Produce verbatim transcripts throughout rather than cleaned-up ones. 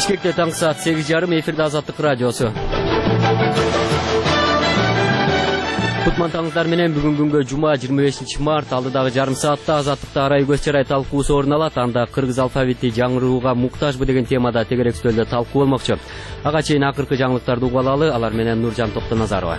Бишкекте таңғы саат сегиз жарым эфирде Азаттык радиосу. Кутмантаңыздар менен бүгүн күнгө жума жыйырма бешинчи март алдыдагы жарым саатта Азаттыкта арай көз чарай талкуусу орун алат. Анда кыргыз алфавити жаңырууга муктажбы деген темада тегерек үстөлдө талкуу болмокчу. Ага чейин акыркы жаңылыктарды угуп алалы. Алар менен Нуржан Токтоназарова.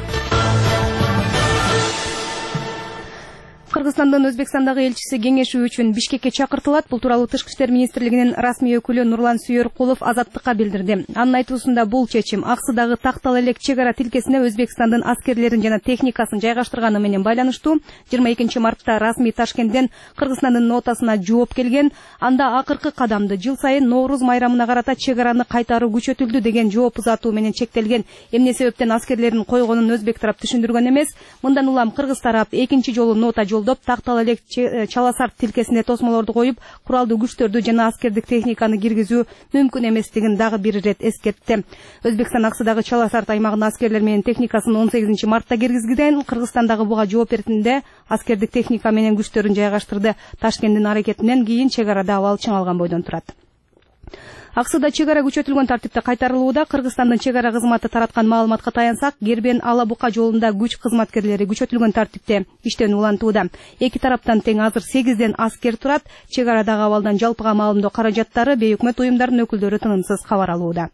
Кыргызстандын Өзбекстандагы элчиси кеңешүү үчүн Бишкекке чакыртылат. Бул тууралуу Тышкы иштер министрлигинин расмий өкүлү Нурлан Сүйөркулов Азаттыкка билдирди. Анын айтуусунда бул чечим Аксыдагы тактал элек чек ара тилкесине Өзбекстандын аскерлерин жана техникасын жайгаштырганы менен байланыштуу. жыйырма экинчи мартта расмий Ташкенттен Кыргызстандын нотасына жооп келген. Анда акыркы кадамды жыл сайын Нооруз майрамына карата чек араны кайтаруу күчөтүлдү деген жооп узатуу менен чектелген. Эмне себептен аскерлерин койгонун Өзбек тарап түшүндүргөн эмес. Мындан улам Кыргыз тарап экинчи жолу нота жол тактал элек чаласарт тилкесине тосмолорду коюп, куралдуу күчтөрдү жана аскердик техниканы киргизүү мүмкүн эместигин дагы бир ирет эскертти. Өзбекстан Аксыдагы чаласарт аймагына аскерлер менен техникасын он сегизинчи мартта киргизген. Кыргызстандагы буга жооп беретинде аскердик техника менен күчтөрүн жайгаштырды. Ташкенттин аракетинен кийин чек арада абал чыңалган бойдон турат. Аксыда чек ара күчөтүлгөн тартипте кайтарылууда. Кыргызстандын чек ара кызматы тараткан маалыматка таянсак, Гербен Ала Бука жолунда күч кызматкерлери күчөтүлгөн тартипте иштен улантууда. Эки тараптан тең азыр сегизден аскер турат. Чек арадагы абалдан жалпыга маалымдоо каражаттары бейөкмөт уюмдардын өкүлдөрү тынымсыз кабар алууда.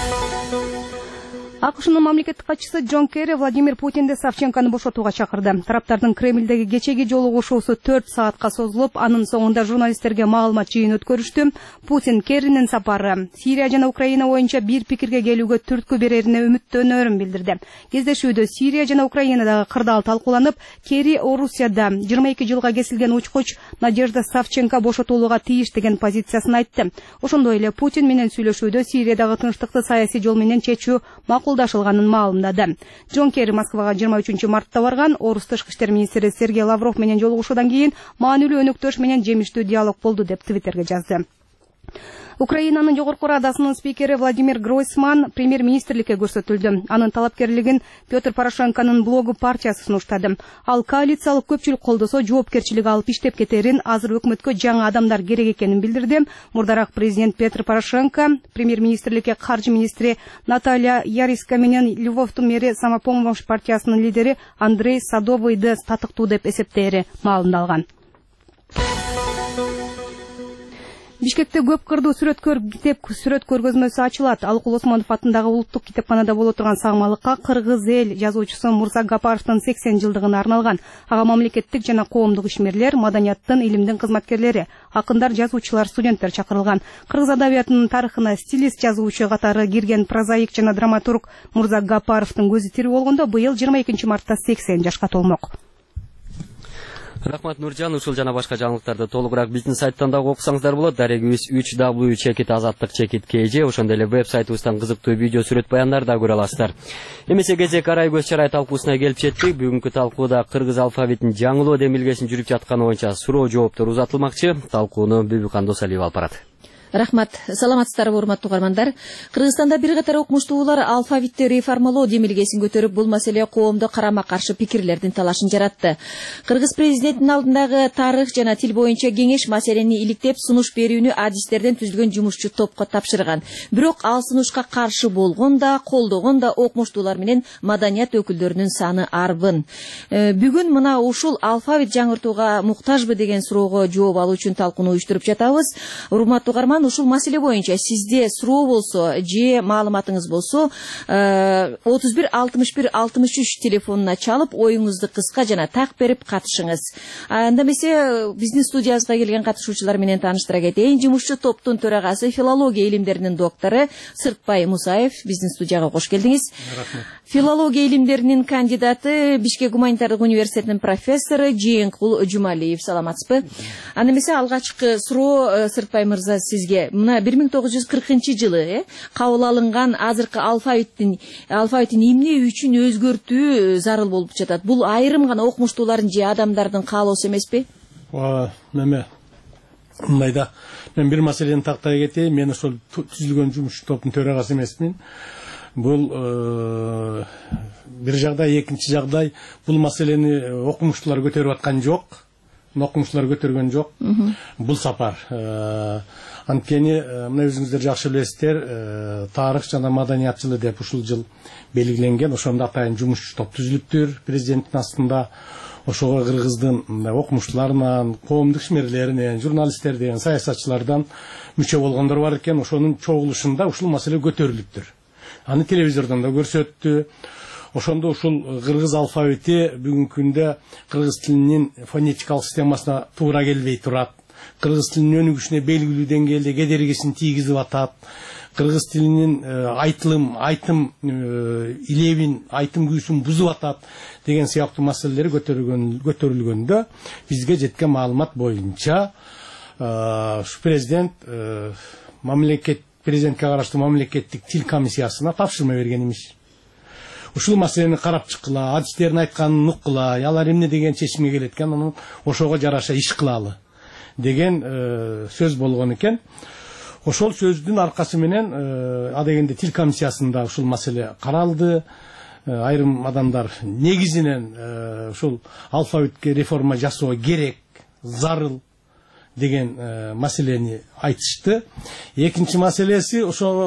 АКШнын мамлекеттик катчысы Джон Керри Владимир Путинди Савченкону бошотууга чакырды. Тараптардын Кремлдеги кечеги жолугушуусу төрт саатка созулуп, анын соңунда журналисттерге маалымат жыйын өткөрүштү. Путин Керринин сапары Сирия жана Украина боюнча бир пикирге келүүгө түрткү берерине үмүттөнөрүн билдирди. Кездешүүдө Сирия жана Украинадагы кырдаал талкууланып, Керри Орусияда жыйырма эки жылга кесилген учкуч Надежда Савченко бошотулууга тийиш деген позициясын айтты. Ошондой эле Путин менен сүйлөшүүдө Сириядагы тынчтыкты саясий жол менен чечүү макулдашылганын маалымдады. Джон Керри Москвага жыйырма үчүнчү мартта барган. Орус тышкы иштер министри Сергей Лавров менен жолугушуудан кийин маанилүү өнөктөш менен жемиштүү диалог болду деп Твиттерге жазды. Украинанын жогорку радасынын спикери Владимир Гройсман премьер-министрликке көрсөтүлдү. Анын талапкерлигин Петр Порошенконун блогу партиясы сунуштады. Ал коалициялык көпчүлүк колдосо жоопкерчилик алып иштеп кетерин, азыр өкмөткө жаңы адамдар керек экенин билдирди. Мурдараак президент Петр Порошенко премьер-министрликке каржы министри Наталья Яриска менен Львовдун мэри Самопомощь партиясынын лидери Андрей Садовыйды татыктуу деп эсептери маалымдалган. Бишкекте көп кырдуу сүрөткөр китеп сүрөт көргөзмөсү ачылат. Алыкул Осмонов атындагы улуттук китепканада боло турган сагмалыкка кыргыз эл жазуучусу Мурза Гапаровдун сексен жылдыгына арналган. Ага мамлекеттик жана коомдук ишмерлер, маданияттын, илимдин кызматкерлери, акындар, жазуучулар, студенттер чакырылган. Кыргыз адабиятынын тарыхына стилист жазуучу катары кирген прозаик жана драматург Мурза Гапаровдун көзү тирүү болгондо быйыл жыйырма экинчи мартта сексен жашка толмок. Рахмат Нуржан, ушул жана башка жаңылыктарды толугураак биздин сайттан дагы окусаңыздар болот. Дарегибиз үч дабл ю чекит азаттык чекит kg, ошондой эле веб-сайтыбыздан кызыктуу видео сүрөт баяндар да көрө аласыздар. Эмесе кезек арай көз чарай талкуусуна келип жеттик. Бүгүнкү талкууда кыргыз алфавитин жаңылоо демилгесин жүрүп жатканы боюнча суроо жооптор узатылмакчы. Талкууну Бүбүкан Досалиева алып барат. Рахмат. Саламатсыздарбы, урматтуу угармандар. Кыргызстанда бир катар окумуштуулар алфавитти реформалоо демилгесин көтөрүп, бул маселе коомдо карама-каршы пикирлердин талашын жаратты. Кыргыз президентинин алдындагы тарых жана тил боюнча кеңеш маселени иликтеп, сунуш берүүнү адистерден түзүлгөн жумушчу топко тапшырган. Бирок ал сунушка каршы болгон да, колдогон да окумуштуулар менен маданият өкүлдөрүнүн саны арбын. Бүгүн мына ушул алфавит жаңыртууга муктажбы деген суроого жооп алуу үчүн талкууну уюштуруп жатабыз. Урматтуу угарман, ушул маселе боюнча сизде суроо болсо же маалыматыңыз болсо отуз бир алтымыш бир алтымыш үч телефонуна чалып оюңузду кыска жана так берип катышыңыз. Анда эмесе биздин студиябызга келген катышуучулар менен тааныштыра кетейин. Жумушчу топтун төрагасы, филология илимдеринин доктору Сыртбай Мусаев биздин студияга кош келдиңиз. Рахмат. Филология илимдеринин кандидаты, Бишкек гуманитардык университетинин профессору Жээнкул Жумалиев. Саламатсызбы? Анда эмесе алгачкы суроо Сыртбай мырза сизге. Мына бир миң тогуз жүз кыркынчы жылы кабыл алынган азыркы алфавиттин алфавитин эмне үчүн өзгөртүү зарыл болуп жатат? Бул айрым гана окумуштуулардын же адамдардын каалоосу эмеспи? Ооба, неме мындай, мен бир маселени тактай кетейин. Мен ошол түзүлгөн жумуш топтун төрагасы эмесмин. Бул бир жагдай, экинчи жагдай, бул маселени окумуштуулар көтөрүп аткан жок. Окумуштуулар көтөргөн жок. Бул сапар Анткени мына өзүңүздөр жакшы билесиздер, тарых жана маданият жылы деп ушул жыл белгиленген. Ошондо атайын жумуш топ түзүлүптүр президенттин астында. Ошого Кыргыздын окумуштууларынан, коомдук ишмерлеринен, журналисттерден, саясатчылардан мүчө болгондор бар экен. Ошонун чогулушунда ушул маселе көтөрүлүптүр. Аны телевизордон да көрсөттү. Ошондо ушул кыргыз алфавити бүгүнкү күндө кыргыз тилинин фонетикалык системасына туура келбей турат. Кыргыз тилинин өнүгүшүнө белгилүү деңгээлде кедергисин тийгизип атат. Кыргыз тилинин айтылым, айтым илебин, айтым күйүсүн бузуп атат деген сыяктуу маселелер көтөрүлгөндө бизге жеткен маалымат боюнча президент мамлекет президентке караштуу мамлекеттик тил комиссиясына тапшырма берген эмес. Ушул маселени карап чыккыла, адистердин айтканын уккыла, алар эмне деген чечимге келет экен, анан ошого жараша иш кылалы деген сөз болгон экен. Ошол сөздүн аркасы менен адегенде тил комиссиясында ушул маселе каралды. Айрым адамдар негизинен ушул алфавитке реформа жасоо керек, зарыл деген маселени айтышты. Экинчи маселеси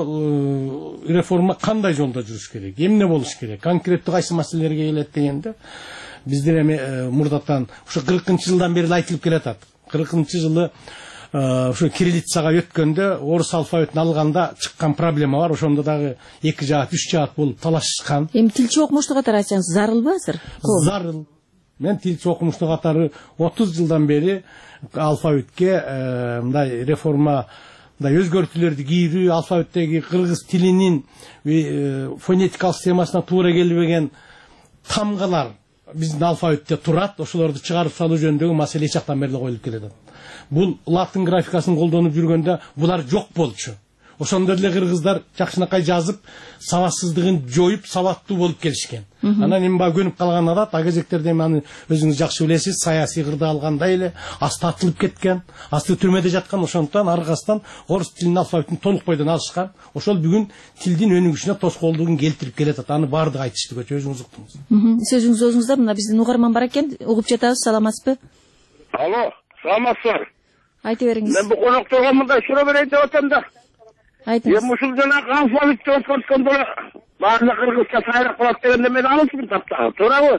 ошол реформа кандай жолдо жүрүш керек, эмне болуш керек, конкреттүү кайсы маселелерге келет дегенде биздер эми мурдатан ушу кыркынчы жылдан бери айтылып келатат. кыркынчы жылы ушу кириллицага өткөндө орус алфавитин алганда чыккан проблема бар. Ошондо дагы эки жаат, үч жаат болуп талашышкан. Эми тилчи окумуштуу катары айтсаңыз, зарылбы азыр? Зарыл. Мен тилчи окумуштуу катары отуз жылдан бери алфавитке мындай реформа, мындай өзгөртүүлөрдү кийрүү, алфавиттеги кыргыз тилинин фонетикалык системасына туура келбеген тамгалар биздин алфавитте турат. Ошолорду чыгарып салуу жөнүндөгү маселе эч жактан бери коюлуп келет. Бул латын графикасын колдонуп жүргөндө булар жок болчу. Ошондо деле кыргыздар жакшынакай жазып, сабатсыздыгын жоюп, сабаттуу болуп келишкен. Анан эми баа көнүп калган адат, а кезектерде аны өзүңүз жакшы билесиз, саясий кырда алгандай эле асты атылып кеткен, асты түрмөдө жаткан. Ошондуктан аркасынан орус тилинин алфавитин толук бойдон алышкан. Ошол бүгүн тилдин өнүгүшүнө тоскоолдугун келтирип келет. Аны баардыгы айтышты, өзүңүз уктуңуз. Сөзүңүз өзүңүздөр, мына биздин угарман бар экен, угуп жатабыз. Саламатсызбы? Алло, саламатсыздар. Айта бериңиз. Мен бу конокторго мындай суроо берейин деп атам да. Айтыңыз. Эми ушул жанагы алфавитти өткөрткөндө баардык кыргызча сайрак кылат дегенде мен алысмын таптагы, туурабы?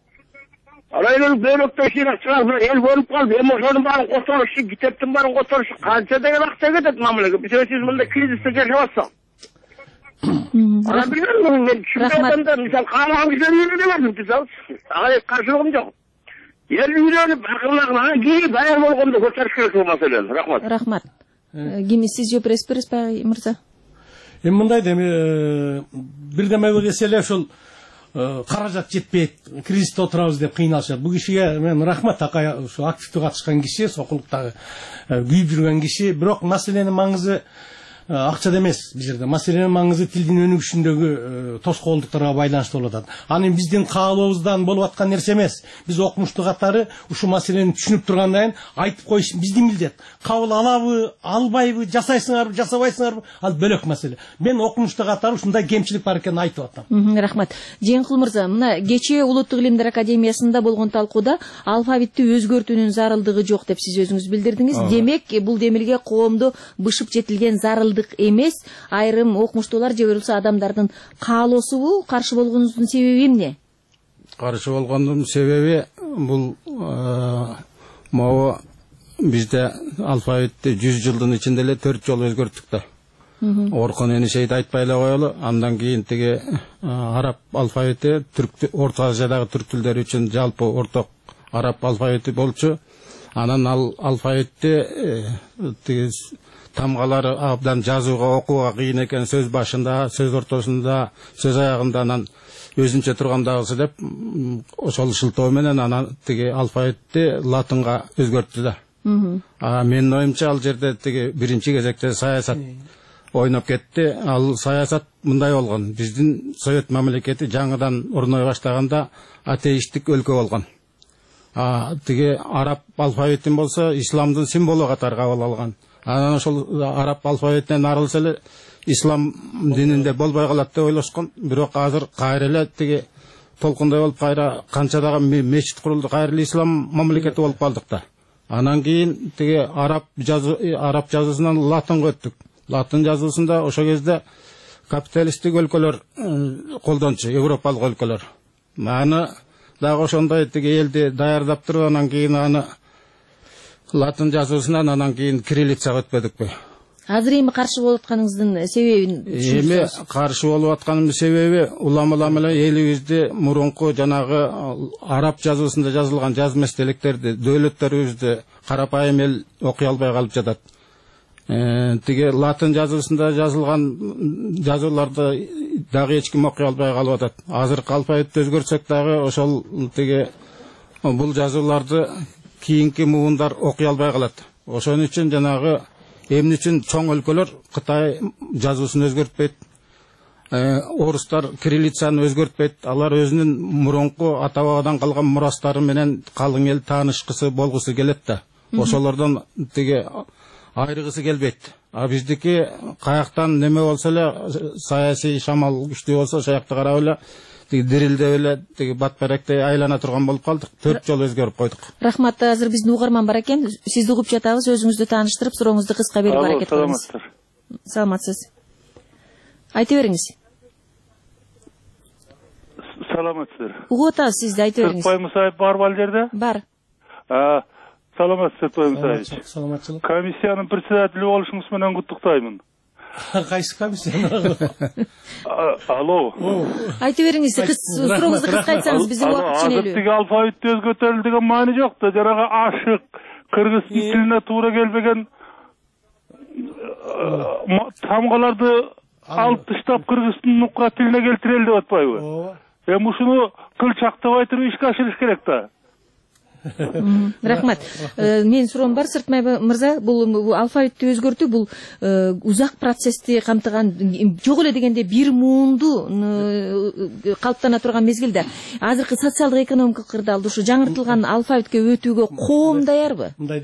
Алай эле бөлөктөй сыйрак чыгарып эл бөлүп калды. Эми ошонун баарын которушу, китептин баарын которушу канча деген акча кетет мамлекет. Биз сиз мындай кризисте жашап атсак. Ана билбейм, мен түшүнбөй атам да, мисалы каалаган кишилер үйрөнө бердим, мисалы. Ага каршылыгым жок. Ел үйрөнүп, акыллагына кийип, даяр болгондо көтөрүш керек бул маселени. Рахмат. Рахмат. Кими сиз жооп бересизби, Респай мырза? Эми мындай эми бирдеме эсе эле ошол каражат жетпейт, кризисте отурабыз деп кыйналышат. Бул кишиге мен рахмат, акай ушу активдүү катышкан киши, сокулуктагы күйүп жүргөн киши. Бирок маселенин маңызы акчада эмес бул жерде. Маселенин маңызы тилдин өнүгүшүндөгү тоскоолдуктарга байланыштуу болуп атат. Аны биздин каалообуздан болуп аткан нерсе эмес. Биз окумуштуу катары ушул маселени түшүнүп тургандан кийин айтып коюш биздин милдет. Кабыл алабы, албайбы, жасайсыңарбы, жасабайсыңарбы, ал бөлөк маселе. Мен окумуштуу катары ушундай кемчилик бар экенин айтып атам. Рахмат. Жээнкул мырза, мына кечээ Улуттук илимдер академиясында болгон талкууда алфавитти өзгөртүүнүн зарылдыгы жок деп сиз өзүңүз билдирдиңиз. Демек, бул демилге коомду бышып жетилген зарыл эмес, айрым окумуштуулар же болбосо адамдардын каалоосубу? Каршы болгонуңуздун себеби эмне? Каршы болгондун себеби бул могу бизде алфавитти жүз жылдын ичинде эле төрт жолу өзгөрттүк да. Оркон энишейди айтпай эле коелу. Андан кийин тиги араб алфавити түрк Орто Азиядагы түрк тилдери үчүн жалпы орток араб алфавити болчу. Анан ал алфавитти тиги тамгалары абдан жазууга, окууга кыйын экен, сөз башында, сөз ортосунда, сөз аягында анан өзүнчө тургандагысы деп ошол шылтоо менен анан тиги алфавитти латынга өзгөрттү да. А менин оюмча ал жерде тиги биринчи кезекте саясат ойноп кетти. Ал саясат мындай болгон. Биздин Совет мамлекети жаңыдан орной баштаганда атеисттик өлкө болгон. А тиги араб алфавитин болсо исламдын символу катары кабыл алган. Анан ошол араб алфавитинен арылса эле ислам дининде болбой калат деп ойлошкон. Бирок азыр кайра эле тиги толкундай болуп кайра канча дагы мечит курулду, кайра эле ислам мамлекети болуп калдык да. Анан кийин тиги араб жазуу араб жазуусунан латынга өттүк. Латын жазуусунда ошо кезде капиталисттик өлкөлөр колдончу, европалык өлкөлөр. Аны дагы ошондой тиги элди даярдап туруп, анан кийин аны латын жазуусунан анан кийин кириллицага өтпөдүкпү. Азыр эми каршы болуп атканыңыздын себебин Эми каршы болуп атканымдын себеби уламалар менен элибизди мурунку жанагы араб жазуусунда жазылган жазма эстеликтерди дөөлөттөрүбүздү карапайым эл окуй албай калып жатат. Тиги латын жазуусунда жазылган жазууларды дагы эч ким окуй албай калып атат. Азыркы алфавитти өзгөртсөк дагы ошол тиги бул жазууларды кийинки муундар окуй албай калат. Ошон үчүн жанагы эмне үчүн чоң өлкөлөр Кытай жазуусун өзгөртпөйт, орустар кириллицаны өзгөртпөйт. Алар өзүнүн мурунку ата бабадан калган мурастары менен калың эл таанышкысы болгусу келет да. Ошолордон тиги айрыгысы келбейт. А биздики каяктан неме болсо эле, саясий шамал күчтүү болсо, ошо жакты карап эле тиги дирилдеп эле тиги батберектей айлана турган болуп калдык. Төрт жолу өзгөрүп койдук. Рахмат. Азыр биздин угарман бар экен. Сизди угуп жатабыз. Өзүңүздү тааныштырып, сурооңузду кыска берип аракет кылыңыз. Саламатсыз. Айта бериңиз. Саламатсыздар. Угуп атабыз сизди, айта бериңиз. Сыртбай Мусаев бар бал жерде? Бар. Саламатсыз, Сыртбай Мусаевич. Саламатчылык. Комиссиянын председатели болушуңуз менен куттуктаймын. Кайсы комиссия? Алло. Айта бериңиз, сурооңузду кыска айтсаңыз, биздин убакыт ченелүү. Азыр тиги алфавитти өзгөртөлү деген маани жок да, жанагы ашык кыргыз тилине туура келбеген тамгаларды алып таштап кыргыздын нукра тилине келтирели деп атпайбы? Эми ушуну кылчактабай туруп ишке ашырыш керек да. Рахмат. Менин суроом бар, Сыртмай мырза, бул алфавитти өзгөртүү бул узак процессти камтыган, жок эле дегенде бир муунду калыптана турган мезгилде. Азыркы социалдык экономикалык кырдаалда ушу жаңыртылган алфавитке өтүүгө коом даярбы? Мындай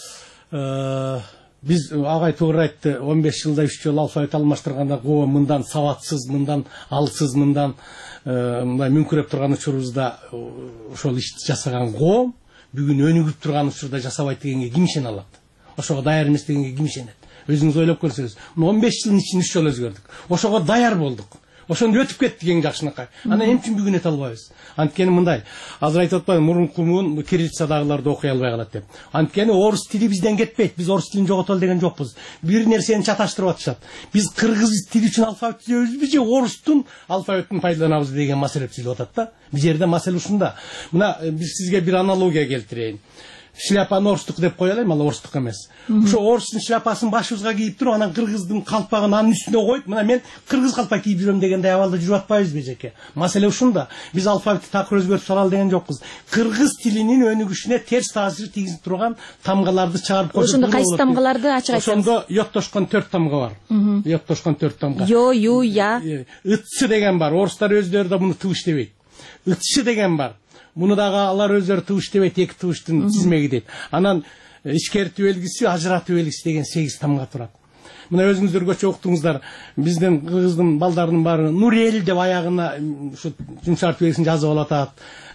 да. Биз агай туура айтты, он беш жылда үч жолу алфавит алмаштырганда коом мындан сабатсыз, мындан алсыз, мындан мындай мүңкүрөп турган учурубузда ошол ишти жасаган коом бүгүн өнүгүп турган учурда жасабайт дегенге ким ишене алат? Ошого даяр эмес дегенге ким ишенет? Өзүңүз ойлоп көрсөңүз, он беш жылдын ичинде үч жолу өзгөрдүк. Ошого даяр болдук. Ошондо өтүп кеттик эң жакшынакай. Анан эмне үчүн бүгүн өтө албайбыз? Анткени мындай, азыр айтып атпайбы, мурунку муун кириллицадагыларды окуй албай калат деп. Анткени орус тили бизден кетпейт. Биз орус тилин жоготолу деген жокпуз. Бир нерсени чаташтырып атышат. Биз кыргыз тили үчүн алфавит түзөбүзбү же орустун алфавитин пайдаланабыз деген маселе түзүлүп атат да. Бул жерде маселе ушунда. Мына биз сизге бир аналогия келтирейин. Шляпаны орустук деп кое алайм, ал орустук эмес. Ошо орустун шляпасын башыбызга кийип туруп, анан кыргыздын калпагын анын үстүнө коюп, мына мен кыргыз калпак кийип жүрөм дегендей абалда жүрүп атпайбызбы жеке? Маселе ушунда. Биз алфавитти такыр өзгөртүп салалы деген жокпуз. Кыргыз тилинин өнүгүшүнө терс таасир тийгизип турган тамгаларды чыгарып койсок. Ошондо кайсы тамгаларды ачык айтсаңыз? Ошондо йоттошкон төрт тамга бар. Йоттошкон төрт тамга. Yo, ю, я. Ытчы деген бар. Орустар өздөрү да муну тыбыш дебейт. Ытчы деген бар. Муну дагы алар өздөрү тыбыш дебейт, эки тыбыштын тизмеги дейт. Анан ишкертүү белгиси, ажыратуу белгиси деген сегиз тамга турат. Мына өзүңүздөр көчө уктуңуздар, биздин кыргыздын балдарынын баары Нурел деп аягына ушу жумшартуу белгисин жазып алатат.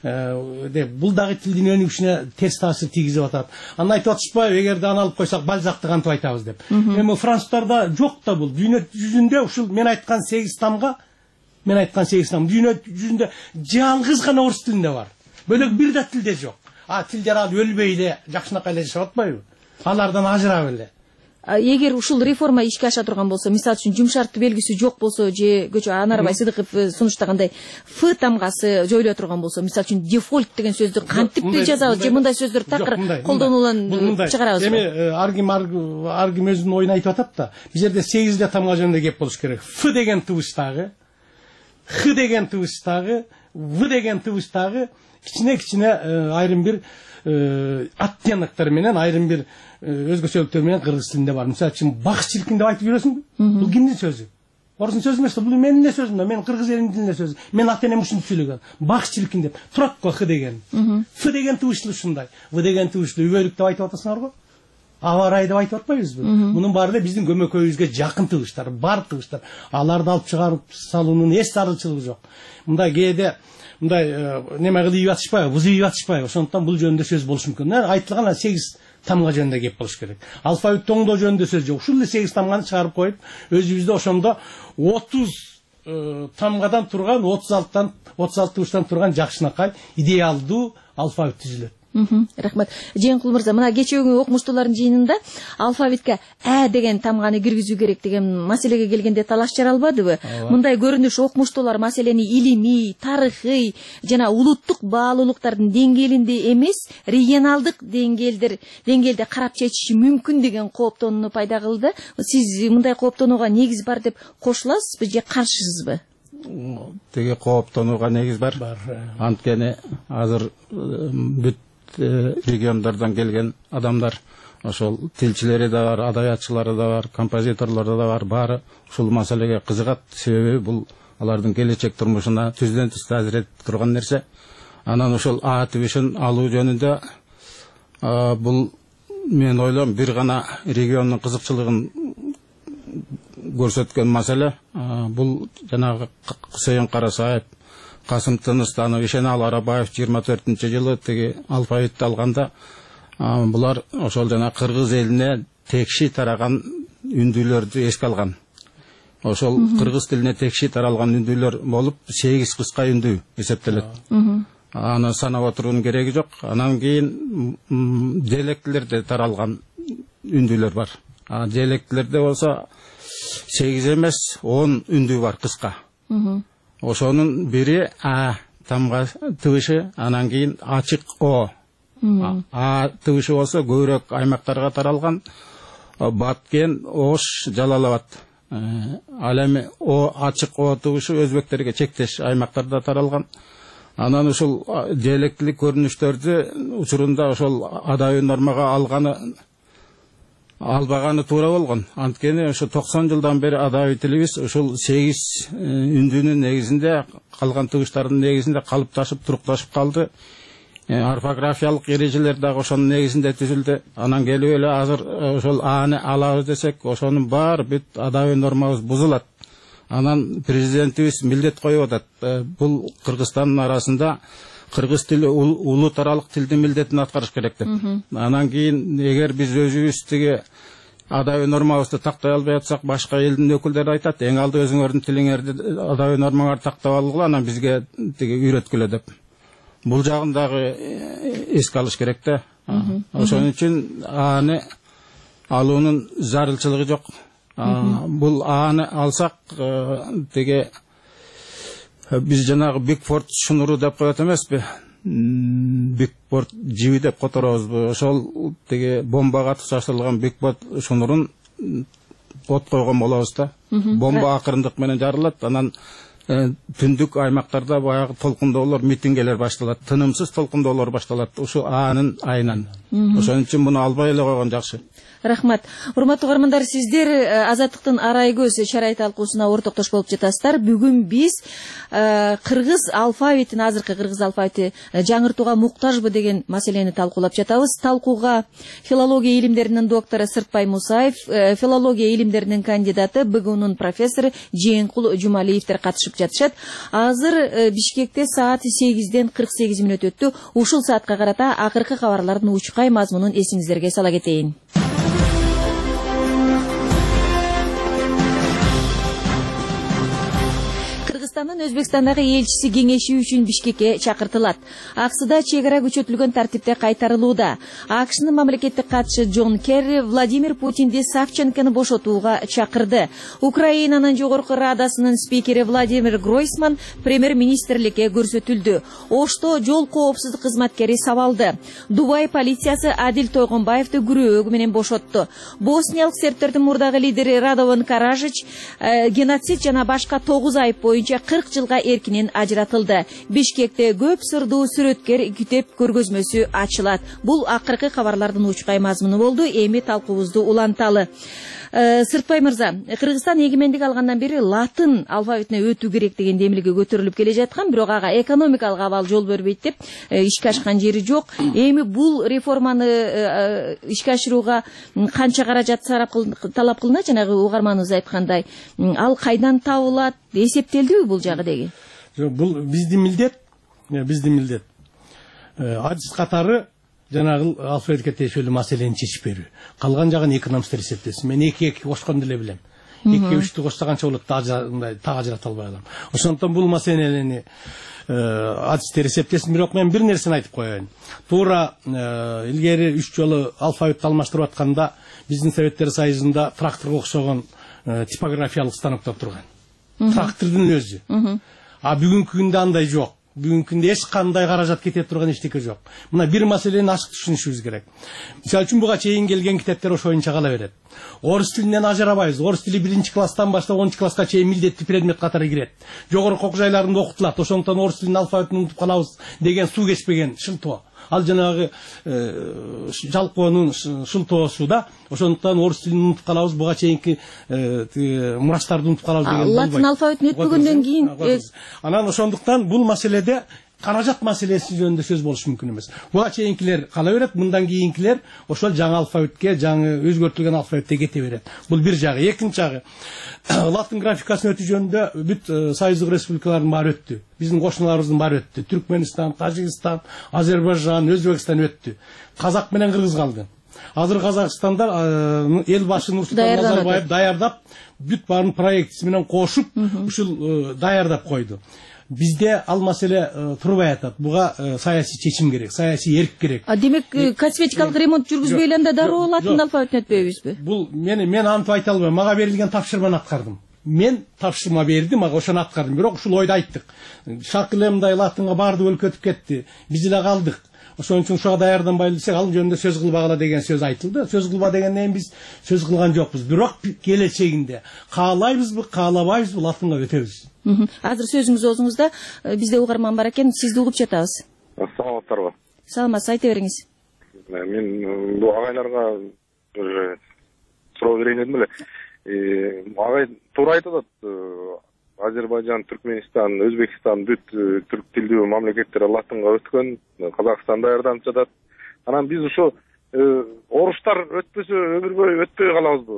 Деп бул дагы тилдин өнүгүшүнө терс таасир тийгизип атат. Анан айтып атышпайбы, эгерде аны алып койсок Бальзакты кантип айтабыз деп. Эми француздарда жок да бул. Дүйнө жүзүндө ушул мен айткан сегиз тамга, мен айткан сегиз тамга дүйнө жүзүндө жалгыз гана орус тилинде бар. Бөлөк бир да тилде жок. А тилдер ал өлбөй эле жакшынакай эле жашап атпайбы? Алардан ажырап эле. Эгер ушул реформа ишке аша турган болсо, мисалы үчүн жумшартуу белгиси жок болсо, же көчө Анарбай Сыдыков сунуштагандай Ф тамгасы жоюла турган болсо, мисалы үчүн дефолт деген сөздү кантип жазабыз, же мындай сөздөр такыр колдонулган чыгарабызбы? Эми аргим аргим өзүнүн оюн айтып атат да, бул жерде сегиз да тамга жөнүндө кеп болуш керек. Ф деген тыбыштагы, Х деген тыбыштагы, В деген тыбыштагы кичине-кичине айрым бир оттенктер менен, айрым бир өзгөчөлүктөр менен кыргыз тилинде бар. Мисалы үчүн бак чилкин деп айтып жүрөсүңбү? Бул кимдин сөзү? Орустун сөзү эмес, бул менин да сөзүм да, мен кыргыз элинин тилинде сөзү. Мен ата энем ушинтип сүйлөгөн. Бак чилкин деп турат го Х деген. Ф деген тыбыштуу ушундай. В деген тыбыштуу үбөлүк деп айтып атасыңар го. Аба ырайы деп айтып атпайбызбы? Мунун баары да биздин көмөкөйүбүзгө жакын тыбыштар, бар тыбыштар. Аларды алып чыгарып салуунун эч зарылчылыгы жок. Мындай кээде мындай неме кылып атышпайбы, бузуп атышпайбы. Ошондуктан бул жөнүндө сөз болуш мүмкүн. Айтылган сегиз тамга жөнүндө кеп болуш керек. Алфавит тоңдоо жөнүндө сөз жок. Ушул эле сегиз тамганы чыгарып коюп, өзүбүздө ошондо отуз тамгадан турган, отуз алтыдан отуз алты тубуштан турган жакшынакай идеалдуу алфавит түзүлөт. Рахмат. Жээнкул мырза, мына кечээкүнкү окумуштуулардын жыйынында алфавитке «ә» деген тамганы киргизүү керек деген маселеге келгенде талаш жаралбадыбы? Мындай көрүнүш окумуштуулар маселени илимий, тарыхый жана улуттук баалуулуктардын деңгээлинде эмес, регионалдык деңгээлдер деңгээлде карап чечиши мүмкүн деген кооптонууну пайда кылды. Сиз мындай кооптонууга негиз бар деп кошуласызбы же каршысызбы? Теге кооптонууга негиз бар. Анткени азыр бүт региондардан келген адамдар, ошол тилчилери да бар, адаятчылары да бар, композиторлору да бар, баары ушул маселеге кызыгат. Себеби бул алардын келечек турмушуна түздөн түз таасир этип турган нерсе. Анан ошол А тибишин алуу жөнүндө бул мен ойлойм бир гана региондун кызыкчылыгын көрсөткөн маселе. Бул жанагы Сейин Карасаев, Касым Тыныстанов, Ишенал Арабаев жыйырма төртүнчү жылы теги алфавитти алганда, булар ошол жана кыргыз элине текши тараган үндүүлөрдү эске алган. Ошол кыргыз тилине текши таралган үндүүлөр болуп сегиз кыска үндүү эсептелет. Аны санап отуруунун кереги жок. Анан кийин диалектилерде таралган үндүүлөр бар. А диалектилерде болсо сегиз эмес он үндүү бар кыска. Ошонун бири А тамга тыбышы, анан кийин ачык О. А тыбышы болсо көбүрөөк аймактарга таралган. Баткен, Ош, Жалалабад. Ал эми О ачык О тыбышы өзбектерге чектеш аймактарда таралган. Анан ушул диалектилик көрүнүштөрдү учурунда ошол адабий нормага алганы албаганы туура болгон. Анткени ошо токсон жылдан бери адабий тилибиз ушул сегиз үндүүнүн негизинде, калган тыбыштардын негизинде калыпташып, турукташып калды. Орфографиялык эрежелер дагы ошонун негизинде түзүлдү. Анан келип эле азыр ошол Аны алабыз десек, ошонун баары бүт адабий нормабыз бузулат. Анан президентибиз милдет коюп атат. Бул Кыргызстандын арасында кыргыз тили улут аралык тилдин милдетин аткарыш керек деп. Анан кийин эгер биз өзүбүз тиги адабий нормабызды тактай албай атсак, башка элдин өкүлдөрү айтат, эң алды өзүңөрдүн тилиңерди адабий нормаңарды тактап алгыла, анан бизге тиги үйрөткүлө деп. Бул жагын дагы эске алыш керек да. Ошон үчүн Аны алуунун зарылчылыгы жок. Бул Аны алсак тиги биз жанагы Бигфорд шунуру деп коет эмеспи? Бигфорд жиби деп которобузбу? Ошол тиги бомбага туташтырылган Бигфорд шунурун от койгон болобуз да. Бомба акырындык менен жарылат, анан түндүк аймактарда баягы толкундоолор, митингелер башталат, тынымсыз толкундоолор башталат ушу Анын айынан. Ошон үчүн муну албай эле койгон жакшы. Рахмат. Урматтуу угармандар, сиздер Азаттыктын арай көз чарай талкуусуна ортоктош болуп жатасыздар. Бүгүн биз кыргыз алфавитин, азыркы кыргыз алфавити жаңыртууга муктажбы деген маселени талкуулап жатабыз. Талкууга филология илимдеринин доктору Сыртбай Мусаев, филология илимдеринин кандидаты, БГУнун профессору Жээнкул Жумалиевдер катышып жатышат. Азыр Бишкекте саат сегизден кырк сегиз мүнөт өттү. Ушул саатка карата акыркы кабарлардын учкай мазмунун эсиңиздерге сала кетейин. Кыргызстандын Өзбекстандагы элчиси кеңеши үчүн Бишкекке чакыртылат. Аксыда чек ара күчөтүлгөн тартипте кайтарылууда. АКШнын мамлекеттик катчысы Джон Керри Владимир Путинди Савченкону бошотууга чакырды. Украинанын жогорку радасынын спикери Владимир Гройсман премьер-министрликке көрсөтүлдү. Ошто жол коопсуздук кызматкери сабалды. Дубай полициясы Адил Тойгонбаевди күрөөгү менен бошотту. Босниялык сербтердин мурдагы лидери Радован Каражич геноцид жана башка тогуз айып боюнча кырк жылга эркинен ажыратылды. Бишкекте көп сырдуу сүрөткер күтөп көргөзмөсү ачылат. Бул акыркы кабарлардын учкай мазмуну болду. Эми талкуубузду уланталы. Сыртбай мырза, Кыргызстан эгемендик алгандан бери латын алфавитине өтүү керек деген демилге көтөрүлүп келе жаткан, бирок ага экономикалык абал жол бербейт деп ишке ашкан жери жок. Эми бул реформаны ишке ашырууга канча каражат талап кылынат? Жанагы угарманыбыз айткандай, ал кайдан табылат? Эсептелдиби бул жагы деги? Бул биздин милдет, биздин милдет. Адис катары жанагы алфавитке тиешелүү маселени чечип берүү. Калган жагын экономисттер эсептесин. Мен эки эки кошконду эле билем. эки үчтү кошсаганча болот, так ажырата албай калам. Ошондуктан бул маселени адистер эсептесин. Бирок мен бир нерсени айтып коеюн. Туура илгери үч жолу алфавитти алмаштырып атканда биздин Советтер Союзунда тракторго окшогон типографиялык станоктор турган. Трактордун өзү. А бүгүнкү күндө андай жок. Бүгүнкү күндө эч кандай каражат кете турган эчтеке жок. Мына бир маселени ачык түшүнүшүбүз керек. Мисалы үчүн буга чейин келген китептер ошоюнча кала берет. Орус тилинен ажырабайбыз. Орус тили биринчи класстан баштап онунчу класска чейин милдеттүү предмет катары кирет. Жогорку окуу жайларында окутулат. Ошондуктан орус тилинин алфавитин унутуп калабыз деген суу кечпеген шылтоо. Ал жанагы жалкоонун шылтоосу да. Ошондуктан орус тилин унутуп калабыз, буга чейинки мурастарды унутуп калабыз деген болбойт. Латын алфавитин өтпөгөндөн кийин анан ошондуктан бул маселеде каражат маселеси жөнүндө сөз болуш мүмкүн эмес. Буга чейинкилер кала берет, мындан кийинкилер ошол жаңы алфавитке, жаңы өзгөртүлгөн алфавитке кете берет. Бул бир жагы. Экинчи жагы, латын графикасын өтүү жөнүндө бүт союздук республикалардын баары өттү. Биздин кошуналарыбыздын баары өттү. Түркмөнстан, Тажикстан, Азербайжан, Өзбекстан өттү. Казак менен кыргыз калды. Азыр Казакстанда эл башы Нурсултан Назарбаев даярдап, бүт баарын проектиси менен кошуп, ушул даярдап койду. Bizde al mesele turбай атат. Буга саясий чечим керек, саясий эрк керек. А демек косметикалык ремонт жүргүзбөй эле анда дароо латын алфавитин өтпөйбүзбү? Бул мен мен антып айта албайм. Мага берилген тапшырманы аткардым. Мен тапшырма бердим, мага ошону аткардым. Бирок ушул ойду айттык. Шакыле мындай латынга барды өлкөтүп кетти. Биз эле калдык. Ошон үчүн ушуга даярданбай элсек, ал жөнүндө сөз кылбагыла деген сөз айтылды. Сөз кылба дегенден биз сөз кылган жокпуз. Бирок келечегинде каалайбызбы, каалабайбызбы латынга өтөбүз. Азыр сөзүңүз оозуңузда, бизде угарман бар экен, сизди угуп жатабыз. Саламаттарбы? Саламатсыз, айта бериңиз. Мен бул агайларга бир суроо берейин дедим эле. Агай туура айтып атат. Азербайжан, Түркменстан, Өзбекстан бүт түрк тилдүү мамлекеттер латынга өткөн, Казакстан даярданып жатат. Анан биз ушу оруштар өтпөсө өмүрбөй өтпөй калабызбы?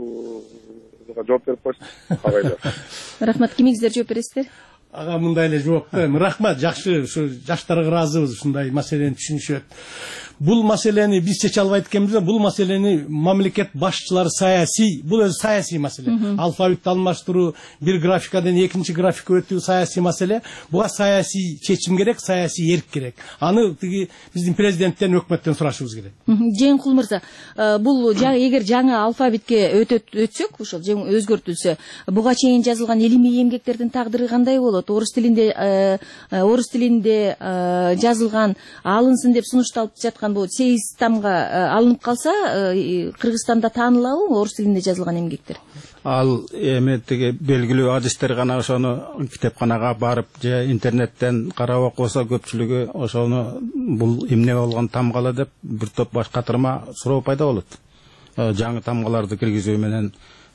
Ушуга жооп берип койсуң. Агайлар. Рахмат, кимиңиздер жооп бересиздер? Ага мындай эле жооп берем. Рахмат, жакшы, ушу жаштарга ыраазыбыз ушундай маселени түшүнүшөт. Бул маселени биз чече албайт экенбиз, бул маселени мамлекет башчылары саясий, бул өзү саясий маселе. Алфавитти алмаштыруу, бир графикадан экинчи графика өтүү саясий маселе. Буга саясий чечим керек, саясий эрк керек. Аны тиги биздин президенттен, өкмөттөн сурашыбыз керек. Жеңкул мырза, бул эгер жаңы алфавитке өтсөк, ошол өзгөртүлсө, буга чейин жазылган илимий эмгектердин тагдыры кандай болот? Орус тилинде орус тилинде жазылган алынсын деп сунушталып жаткан бул сегиз тамга алынып калса, Кыргызстанда таанылабы орус тилинде жазылган эмгектер? Ал эми тиги белгилүү адистер гана ошону китепканага барып же интернеттен карап окуса, көпчүлүгү ошону бул эмне болгон тамгалы деп бир топ баш катырма суроо пайда болот. Жаңы тамгаларды киргизүү менен,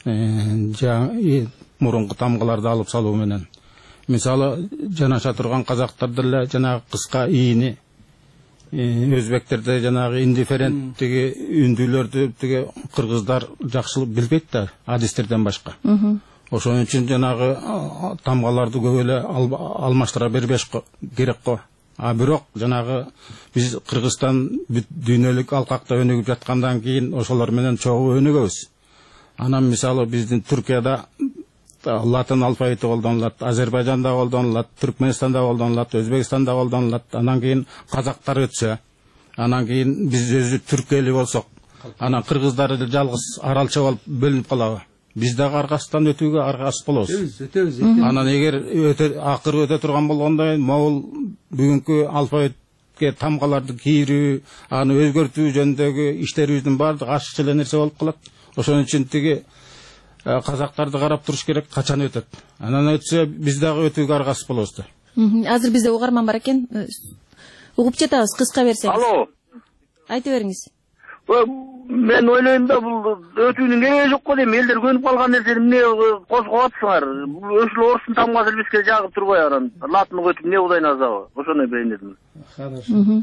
мурунку тамгаларды алып салуу менен. Мисалы, жанаша турган казактар деле жанагы кыска ийини, өзбектерде жанагы индифференттиги үндүүлөрдү тиги кыргыздар жакшылап билбейт да, адистерден башка. Ошон үчүн жанагы тамгаларды көп эле алмаштыра бербеш керек го. А бирок жанагы биз Кыргызстан бүт дүйнөлүк алкакта өнүгүп жаткандан кийин ошолор менен чогуу өнүгөбүз. Анан мисалы биздин Түркияда латын алфавити колдонулат, Азербайжанда колдонулат, Түркменстанда колдонулат, Өзбекстанда колдонулат. Анан кийин казактар өтсө, анан кийин биз өзү түрк эли болсок, анан кыргыздар жалгыз аралча болуп бөлүнүп калабы? Биз дагы аркасынан өтүүгө аркасыз болобуз. Өтөбүз, Анан эгер акыр өтө турган болгондо, могул бүгүнкү алфавитке тамгаларды кийирүү, аны өзгөртүү жөнүндөгү иштерибиздин баардыгы ачык эле нерсе болуп калат. Ошон үчүн тиги казактарды карап туруш керек, качан өтөт. Анан өтсө биз дагы өтүүгө аргасыз болобуз да. Азыр бизде угарман бар экен. Угуп жатабыз, кыска берсеңиз. Алло. Айта бериңиз. Мен ойлойм да бул өтүүнүн кереги жок го дейм. Элдер көнүп калган нерсени эмне козгоп атсыңар? Ошол орустун тамгасы бизге жагып турбай анан латынга өтүп эмне кылайын азабы? Ошону берейин дедим. Хорошо.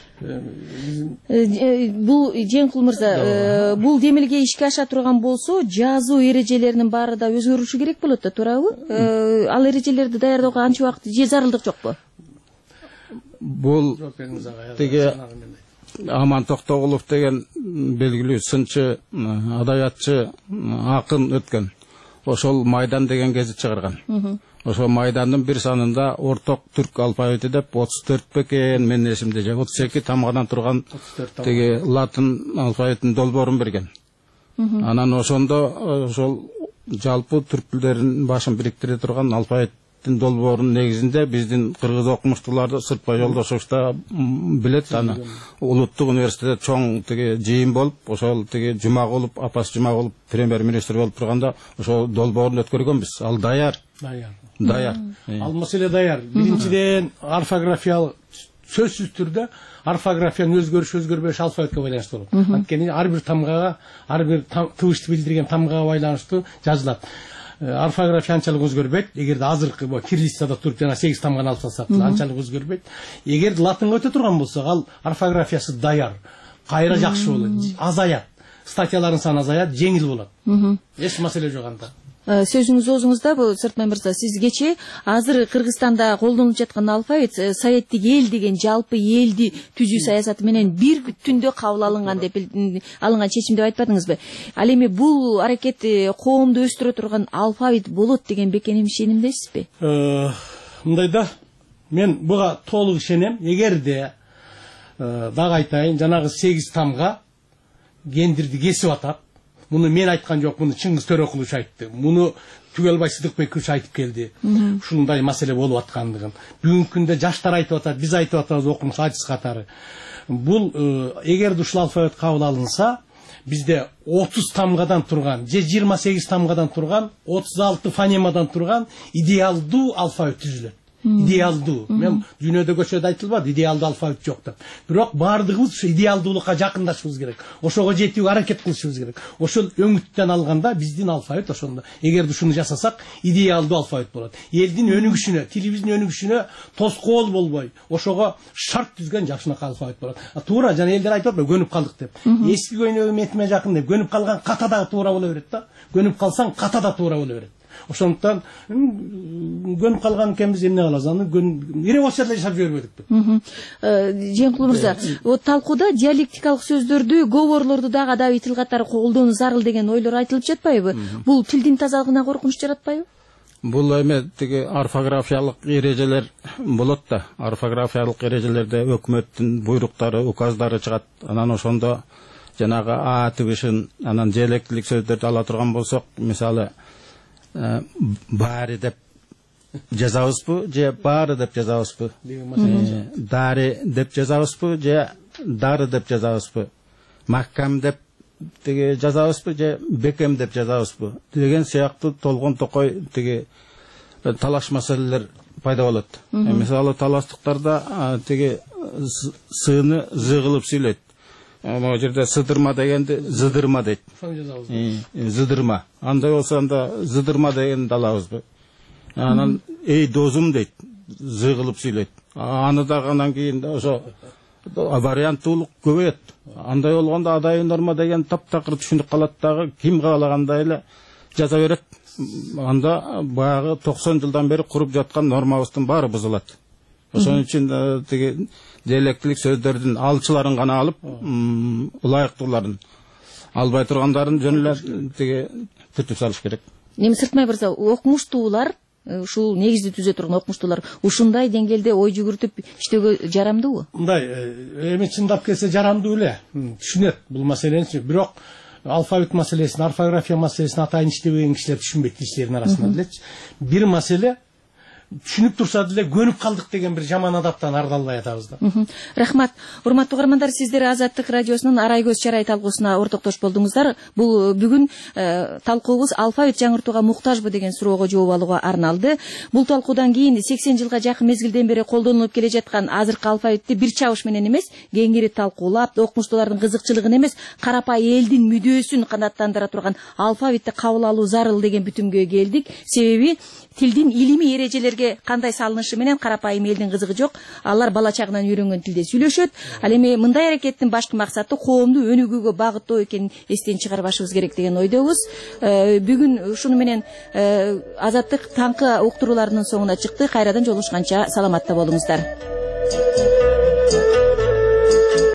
Бул Жеңкул мырза, бул демилге ишке аша турган болсо, жазуу эрежелеринин баары да өзгөрүшү керек болот да, туурабы? Ал эрежелерди даярдоого анча убакыт же зарылдык жокпу? Бул тиги Аман Токтогулов деген белгилүү сынчы, адаятчы, акын өткөн. Ошол Майдан деген гезит чыгарган. Ошол Майдандын бир санында орток түрк алфавити деп отуз төрт бекен, менин эсимде же отуз эки тамгадан турган теги латын алфавитинин долбоорун берген. Анан ошондо ошол жалпы түрк тилдеринин башын бириктире турган алфавиттин долбоорунун негизинде биздин кыргыз окумуштууларды Сыртбай Жолдошович да билет. Аны улуттук университетте чоң теги жыйын болуп, ошол теги Жумагулов, Апас Жумагулов премьер-министр болуп турганда ошол долбоорун өткөргөнбүз. Ал даяр. Даяр. Даяр. Ал маселе даяр. Биринчиден орфографиялык сөзсүз түрдө орфографиянын өзгөрүш өзгөрбөш алфавитке байланыштуу болот. Анткени ар бир тамгага, ар бир тыбышты билдирген тамгага байланыштуу жазылат. Орфография анчалык өзгөрбөйт. Эгерде азыркы бу кириллицада туруп жана сегиз тамганы алып салсак, анчалык өзгөрбөйт. Эгерде латынга өтө турган болсок, ал орфографиясы даяр, кайра жакшы болот, азаят. Статьялардын саны азаят, жеңил болот. Эч маселе жок анда. Сөзүңүз оозуңузда, бул Сыртмай мырза, сиз кечээ азыр Кыргызстанда колдонулуп жаткан алфавит советтик эл деген жалпы элди түзүү саясаты менен бир түндө кабыл алынган деп алынган чечим деп айтпадыңызбы? Ал эми бул аракет коомду өстүрө турган алфавит болот деген бекем ишенимдесизби? Мындай да, мен буга толук ишенем. Эгерде дагы айтайын, жанагы сегиз тамга гендирди кесип атат. Муну мен айткан жок, муну Чыңгыз Төрөкулович айтты. Муну Түгелбай Сыдыкбекович айтып келди. Ушундай маселе болуп аткандыгын. Бүгүнкү күндө жаштар айтып атат, биз айтып атабыз окумуш ажыз катары. Бул эгерде ушул алфавит кабыл алынса, бизде отуз тамгадан турган, же жыйырма сегиз тамгадан турган, отуз алты фонемадан турган идеалдуу алфавит түзүлөт. Идеалдуу. Мен дүйнөдө көчөдө айтылбады, идеалдуу алфавит жок деп. Бирок бардыгыбыз ушу идеалдуулукка жакындашыбыз керек. Ошого жетүүгө аракет кылышыбыз керек. Ошол өңүттөн алганда биздин алфавит ошондо. Эгерде ушуну жасасак, идеалдуу алфавит болот. Элдин өнүгүшүнө, тилибиздин өнүгүшүнө тоскоол болбой, ошого шарт түзгөн жакшынакай алфавит болот. Туура жана элдер айтып атпайбы, көнүп калдык деп. Эски көйнөгүм метиме жакын деп, көнүп калган ката дагы туура боло берет да. Көнүп калсаң ката да туура боло берет. Ошондуктан көнүп калган экенбиз, эмне кылабыз? Аны революцияда жашап жибербедикпи? Жеңкул мырза, талкууда диалектикалык сөздөрдү, говорлорду дагы адабий тил катары колдонуу зарыл деген ойлор айтылып жатпайбы? Бул тилдин тазалыгына коркунуч жаратпайбы? Бул эме тиги орфографиялык эрежелер болот да. Орфографиялык эрежелерде өкмөттүн буйруктары, указдары чыгат. Анан ошондо жанагы а тыбышын, анан диалектилик сөздөрдү ала турган болсок, мисалы баары деп жазабызбы, же баары деп жазабызбы? Дары деп жазабызбы, же дары деп жазабызбы? Маккам деп теге жазабызбы, же бекем деп жазабызбы? Деген сыяктуу толгон токой теге талаш маселелер пайда болот. Мисалы талаштыктарда теге сыны зы кылып сүйлөйт. Могу жерде сыдырма дегенди зыдырма дейт. Зыдырма. Андай болсо анда зыдырма дегенди алабызбы? Анан эй дозум дейт. Зы кылып сүйлөйт. Аны дагы анан кийин ошо варианттуулук көбөйөт. Андай болгондо адайы норма деген таптакыр түшүнүп калат дагы, ким каалагандай эле жаза берет. Анда баягы токсон жылдан бери куруп жаткан нормабыздын баары бузулат. Ошон үчүн теги диалектилик сөздөрдүн алчыларын гана алып, ылайыктууларын албай тургандарын жөн эле теги түртүп салыш керек. Эми Сыртмай мырза, окумуштуулар, ушул негизди түзө турган окумуштуулар ушундай деңгээлде ой жүгүртүп иштөөгө жарамдуубу? Мындай, эми чындап келсе жарамдуу эле. Түшүнөт бул маселени, бирок алфавит маселесин, орфография маселесин атайын иштебеген кишилер түшүнбөйт кишилердин арасында делечи. Бир маселе түшүнүп турса деле көнүп калдык деген бир жаман адаптан аргалбай атабыз да. Рахмат. Урматтуу угармандар, сиздер Азаттык радиосунун Арай көз чарай талкуусуна ортоктош болдуңуздар. Бул бүгүн талкуубуз алфавит жаңыртууга муктажбы деген суроого жооп алууга арналды. Бул талкуудан кийин сексен жылга жакын мезгилден бери колдонулуп келе жаткан азыркы алфавитти бир чабыш менен эмес, кеңири талкуулап, окумуштуулардын кызыкчылыгын эмес, карапай элдин мүдөөсүн канааттандыра турган алфавитти кабыл алуу зарыл деген бүтүмгө келдик. Себеби тилдин илимий эрежелерге кандай салынышы менен карапайым элдин кызыгы жок. Алар бала чагынан үйрөнгөн тилде сүйлөшөт. Ал эми мындай аракеттин башкы максаты коомду өнүгүүгө багыттоо экенин эстен чыгарбашыбыз керек деген ойдобуз. Бүгүн ушуну менен Азаттык таңкы уктурууларынын соңуна чыкты. Кайрадан жолугушканча саламатта болуңуздар.